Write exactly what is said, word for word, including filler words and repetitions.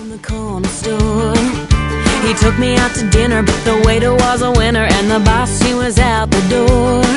from the corner store. He took me out to dinner, but the waiter was a winner, and the boss, he was out the door.